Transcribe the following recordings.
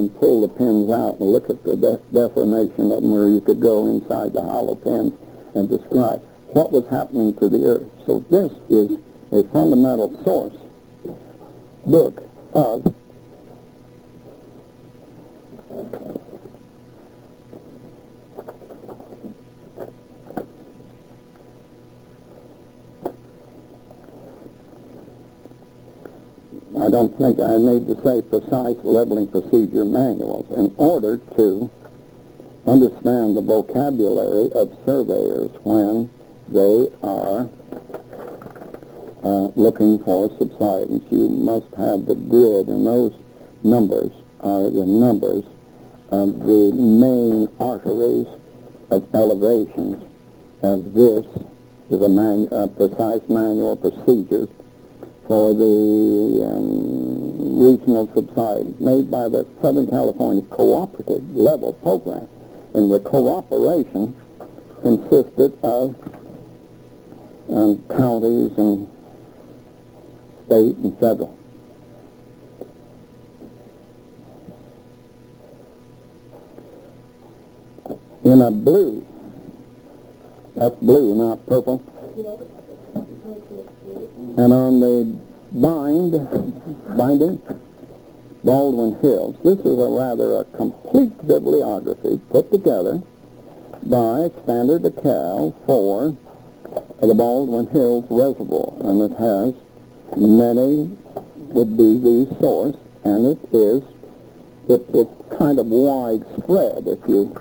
and pull the pins out and look at the deformation of them, where you could go inside the hollow pins and describe what was happening to the earth. So this is a fundamental source book of I don't think I need to say precise leveling procedure manuals in order to understand the vocabulary of surveyors when they are looking for subsidence. You must have the grid, and those numbers are the numbers of the main arteries of elevations, as this is a precise manual procedure for the regional subsidence made by the Southern California Cooperative Level Program. And the cooperation consisted of counties and state and federal. In a blue, that's blue, not purple. And on the binding, Baldwin Hills. This is a complete bibliography put together by Standard DeKalb for the Baldwin Hills Reservoir. And it has many, would be the source, and it's kind of widespread if you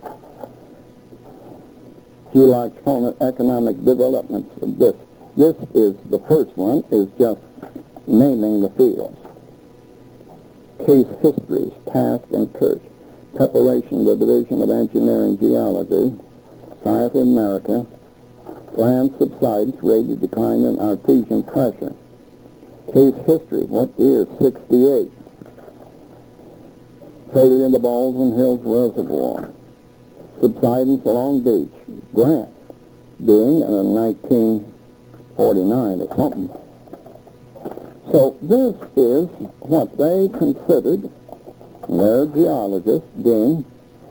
like calling it economic development of this. This is the first one, is just naming the fields. Case histories, Taft and Kirch. Preparation of the Division of Engineering Geology. Society of America. Land subsidence, rate of decline in artesian pressure. Case history, what year? 68. Failure in the Baldwin Hills Reservoir. Subsidence along Beach. Grant, being in 1949 or something. So this is what they considered, their geologists, being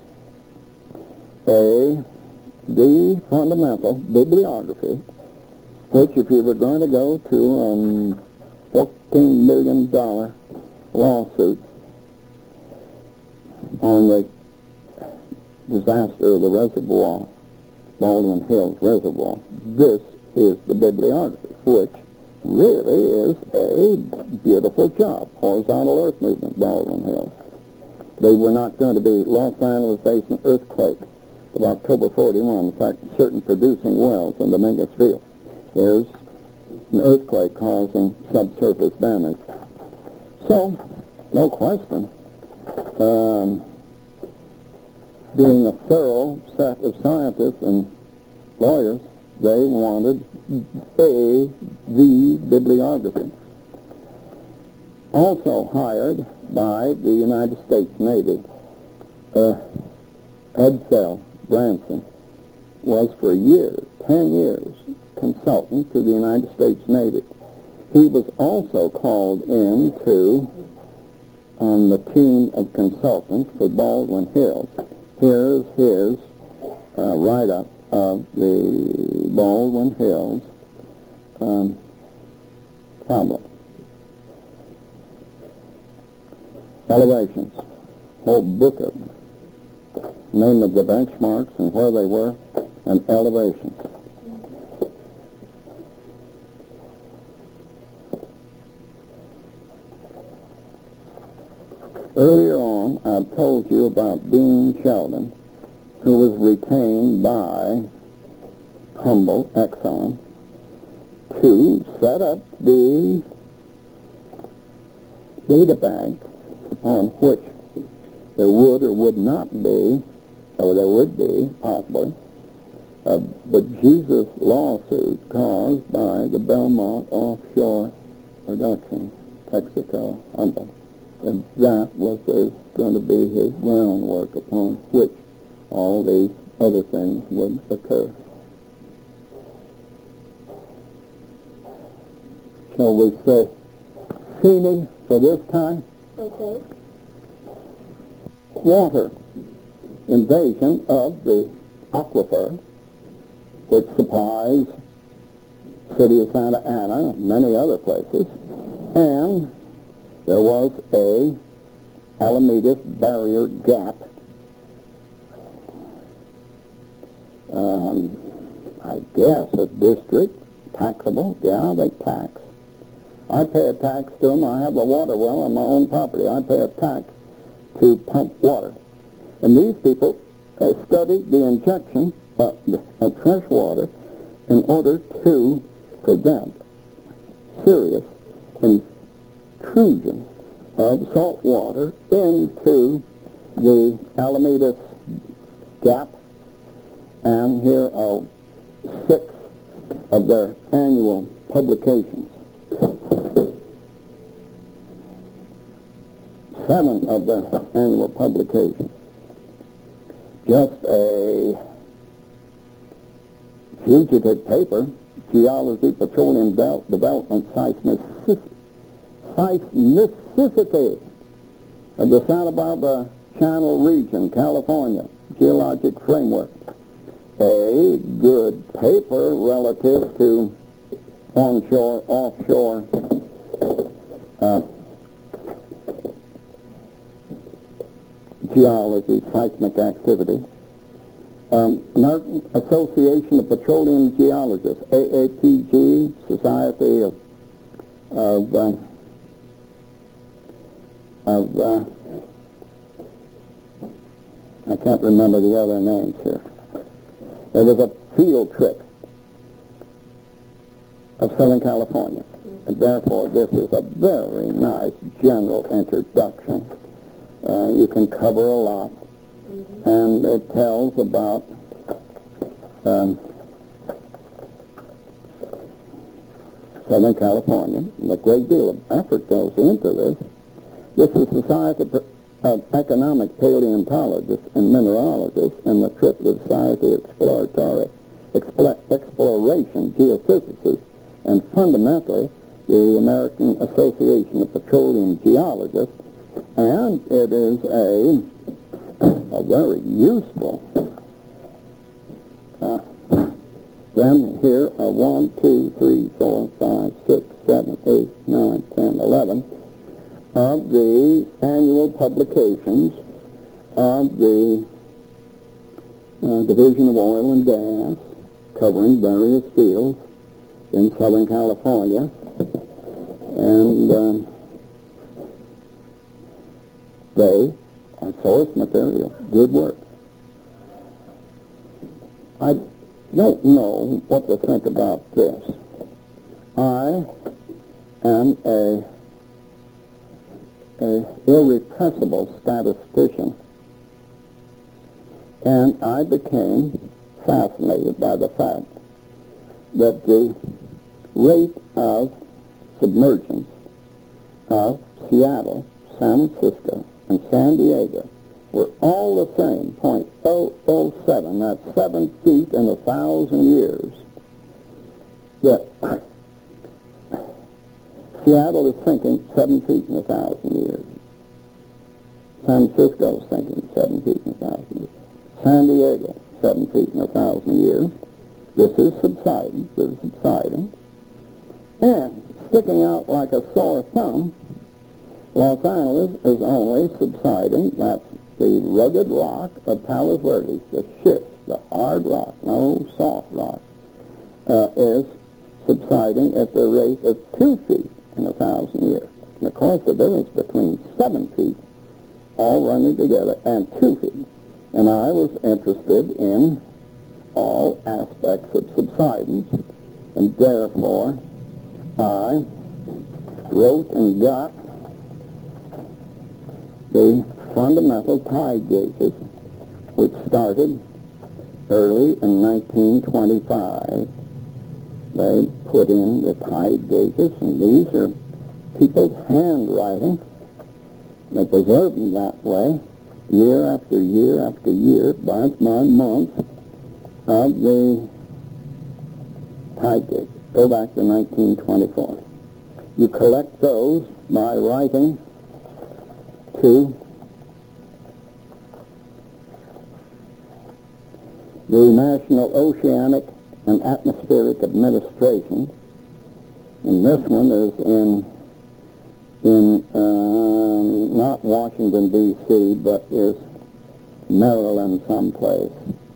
the fundamental bibliography, which if you were going to go to $14 million lawsuit on the disaster of the reservoir, Baldwin Hills Reservoir, this is the bibliography, which really is a beautiful job. Horizontal Earth Movement, Baldwin Hills. They were not going to be. Los Angeles faced an earthquake of October 41. In fact, certain producing wells in Dominguez Field. There's an earthquake causing subsurface damage. So, no question, being a thorough set of scientists and lawyers, they wanted the bibliography. Also hired by the United States Navy, Edsel Branson was for years, 10 years, consultant to the United States Navy. He was also called in on the team of consultants for Baldwin Hills. Here's his write-up of the Baldwin Hills problem. Elevations, whole book of them. Name of the benchmarks and where they were, and elevations. Earlier on, I told you about Dean Sheldon, who was retained by Humboldt, Exxon, to set up the data bank upon which there would or would not be, or there would be, possibly, the Jesus lawsuit caused by the Belmont offshore production, Texaco, Humboldt. And that was going to be his groundwork upon which all these other things would occur. Shall we say Feeney for this time? Okay. saltwater invasion of the aquifer, which supplies city of Santa Ana and many other places, and there was a Alameda barrier gap. I guess a district, taxable, yeah, they tax. I pay a tax to them. I have a water well on my own property. I pay a tax to pump water. And these people studied the injection of fresh water in order to prevent serious intrusion of salt water into the Alameda Gap. And here are 6 of their annual publications. 7 of their annual publications. Just a fugitive paper, Geology, Petroleum Development, Seismicity of the Santa Barbara Channel region, California, Geologic Framework. A good paper relative to onshore, offshore geology, seismic activity. American Association of Petroleum Geologists, AAPG, Society of I can't remember the other names here. There was a field trip of Southern California, and therefore this is a very nice general introduction. You can cover a lot, and it tells about Southern California. And a great deal of effort goes into this. This is the Society of Economic Paleontologists and Mineralogists and the Triplet Society of Exploration Geophysicists, and fundamentally the American Association of Petroleum Geologists, and it is a very useful. Then here are 1, 2, 3, 4, 5, 6, 7, 8, 9, 10, 11 of the annual publications of the Division of Oil and Gas, covering various fields in Southern California, and they are source material. Good work. I don't know what to think about this. I am a irrepressible statistician, and I became fascinated by the fact that the rate of submergence of Seattle, San Francisco, and San Diego were all the same, 0.007, that's 7 feet in 1,000 years. That Seattle is sinking 7 feet in 1,000 years. San Francisco is sinking 7 feet in 1,000 years. San Diego, 7 feet in 1,000 years. This is subsiding. And sticking out like a sore thumb, Los Angeles is only subsiding. That's the rugged rock of Palos Verdes, the schist, the hard rock, no soft rock, is subsiding at the rate of 2 feet in 1,000 years. And of course, the difference between 7 feet, all running together, and 2 feet. And I was interested in all aspects of subsidence, and therefore I wrote and got the fundamental tide gauges, which started early in 1925. They put in the tide gauges, and these are people's handwriting. They preserve them that way, year after year after year, month by month, of the tide gauges. Go back to 1924. You collect those by writing to the National Oceanic and Atmospheric Administration, and this one is in not Washington, D.C., but is Maryland someplace.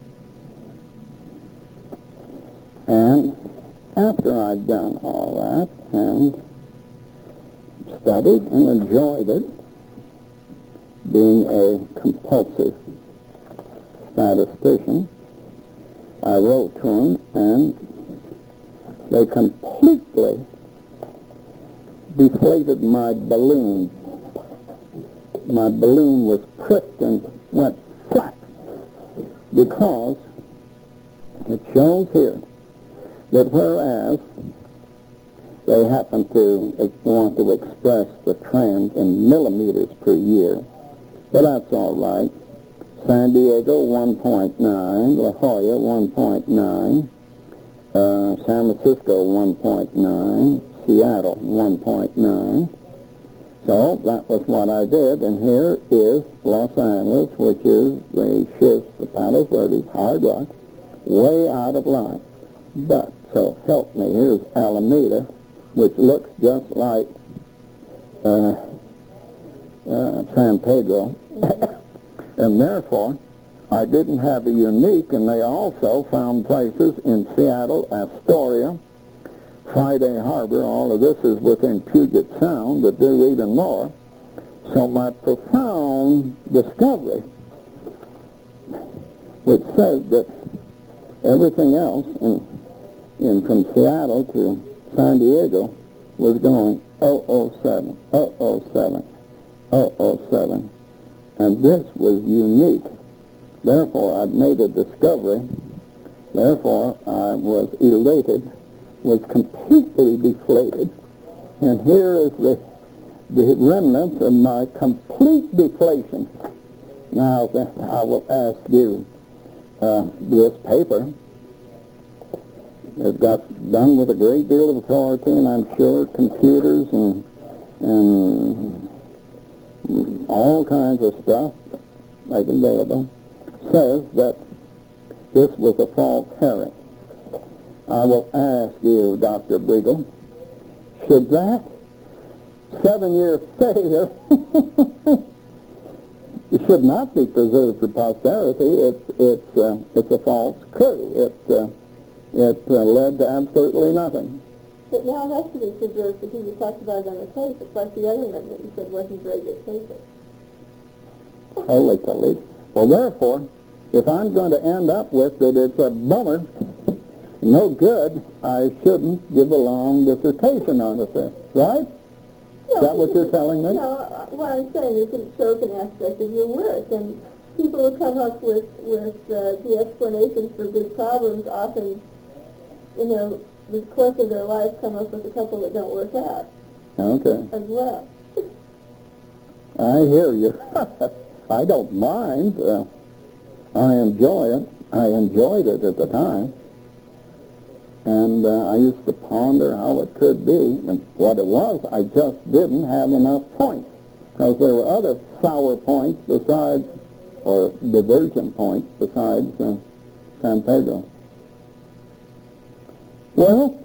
And after I'd done all that and studied and enjoyed it, being a compulsive statistician, I wrote to them, and they completely deflated my balloon. My balloon was pricked and went flat because it shows here that whereas they happen to want to express the trend in millimeters per year, but that's all right. San Diego, 1.9, La Jolla, 1.9, San Francisco, 1.9, Seattle, 1.9. So that was what I did, and here is Los Angeles, which is the schist, the Palos Verdes, hard rock, way out of line. But, so help me, here's Alameda, which looks just like San Pedro. And therefore, I didn't have a unique, and they also found places in Seattle, Astoria, Friday Harbor. All of this is within Puget Sound that do even more. So my profound discovery, which says that everything else in from Seattle to San Diego was going 007, 007, 007. And this was unique. Therefore, I'd made a discovery. Therefore, I was elated, was completely deflated. And here is the remnants of my complete deflation. Now, I will ask you, this paper has got done with a great deal of authority, and I'm sure computers and all kinds of stuff made available, says that this was a false herring. I will ask you, Dr. Briegel, should that 7-year failure it should not be preserved for posterity? It's a false coup. It led to absolutely nothing. But now it has to be preserved because you talked about it on the tape. It's like the other one that you said wasn't very good paper. Holy coly. Well, therefore, if I'm going to end up with that it's a bummer, no good, I shouldn't give a long dissertation on it then, right? No, is that what you're telling me? No, what I'm saying is it shows an aspect of your work, and people who come up with the explanations for good problems often, the course of their life come up with a couple that don't work out. Okay. As well. I hear you. I don't mind. I enjoy it. I enjoyed it at the time. And I used to ponder how it could be. And what it was, I just didn't have enough points. Because there were other sour points besides, or divergent points besides San Pedro. Well,